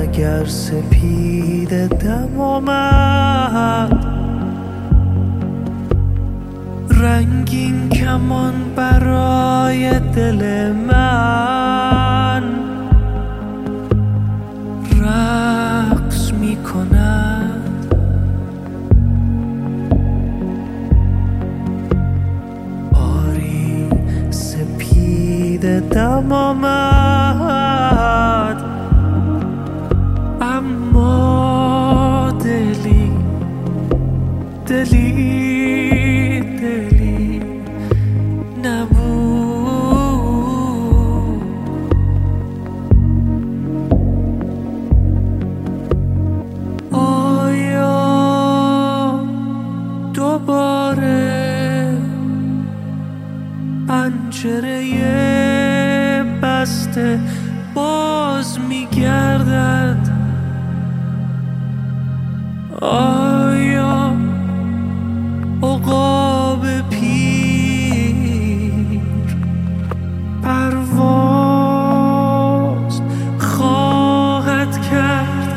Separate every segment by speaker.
Speaker 1: اگر سپید دم آمد، رنگین کمان برای دل من رقص می کند. آری سپید دم آمد، اما دلی نبود. آیا دوباره پنجره بسته باز می‌گردد؟ آیا عقاب پیر پرواز خواهد کرد؟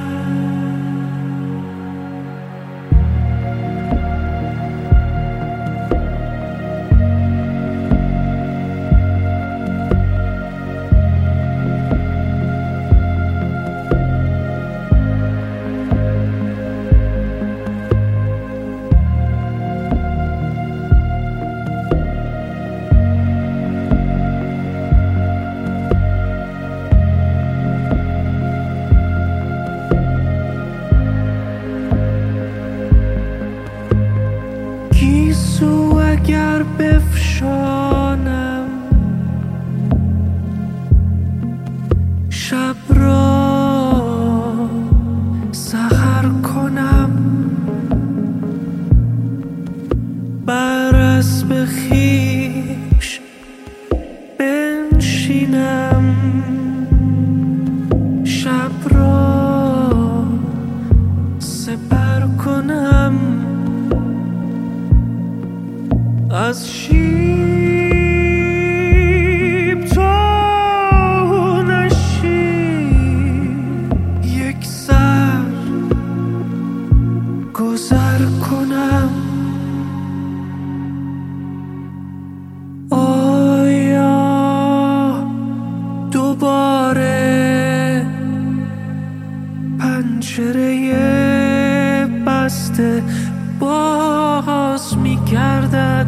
Speaker 1: گیسو اگر بفشانم، شب را سحر کنم، بر اسب خویش بنشینم، شب را سپر کنم، از شیب تا نشیب یک سر گذر کنم. آیا دوباره پنجره بسته باز می‌گردد؟